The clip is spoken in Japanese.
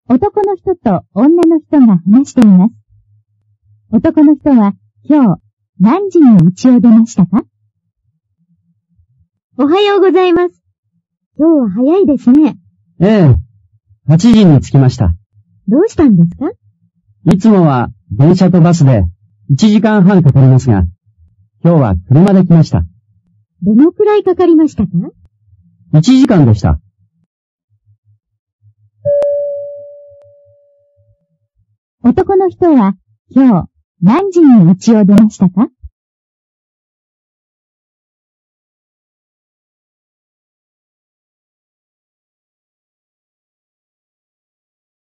男の人と女の人が話しています。男の人は今日何時に家を出ましたか？ おはようございます。今日は早いですね。 ええ、8時に着きました。 どうしたんですか？ いつもは電車とバスで1時間半かかりますが、今日は車で来ました。 どのくらいかかりましたか ？1時間でした。 男の人は今日何時に家を出ましたか？